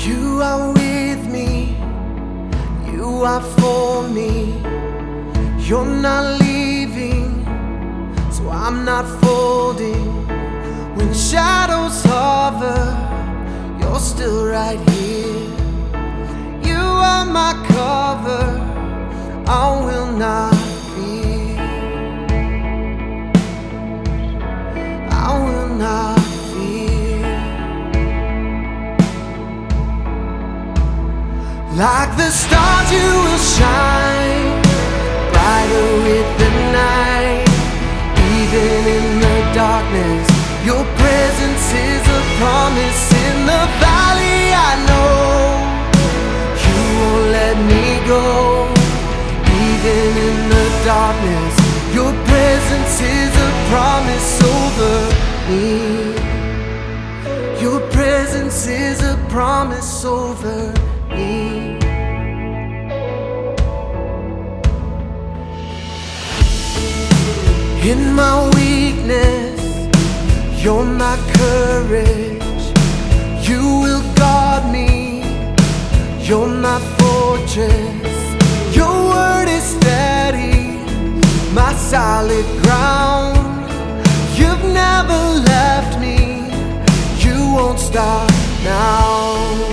You are with me, you are for me. You're not leaving, so I'm not folding. When shadows hover, you're still right here. You are my cover, I will not fear. I will not fear. Like the stars you will shine, brighter with the night. Even in the darkness, your presence is a promise. In the valley I know you won't let me go. Even in the darkness, your presence is a promise over me. Your presence is a promise over me. In my weakness, you're my courage. You will guard me, you're my fortress. Your word is steady, my solid ground. You've never left me, you won't stop now.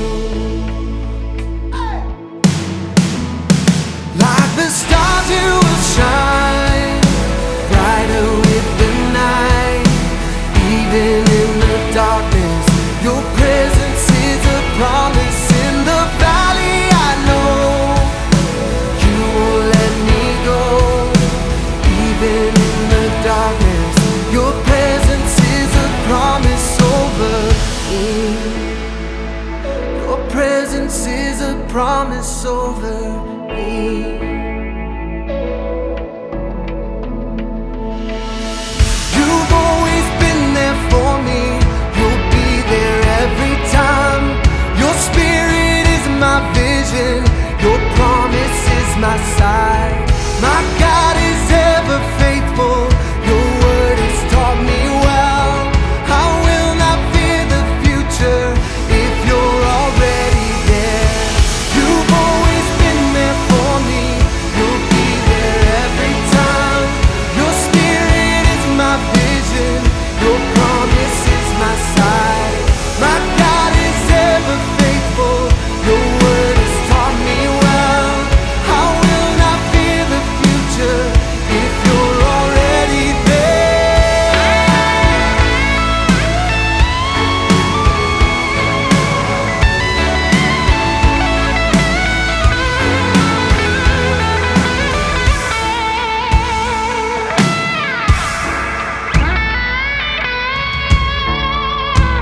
Like the stars you will shine, brighter with the night. Even in the darkness, your presence is a promise. In the valley I know you won't let me go. Even in the darkness, your presence is a promise over me. Your presence is a promise over me. Your promise is my side. My God is ever faithful. Your word has taught me well. I will not fear the future if you're already there. You've always been there for me. You'll be there every time. Your spirit is my vision. Your promise is my side. My God is ever faithful. Your word has taught me well. I will not fear the future if you're already there.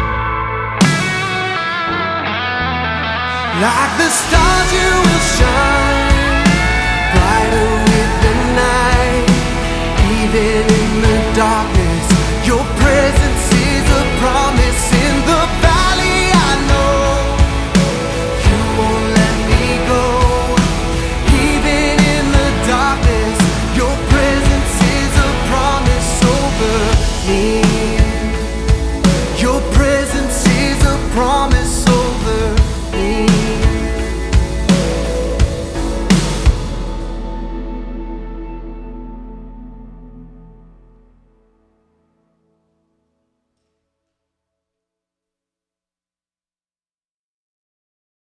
Like the stars you will shine.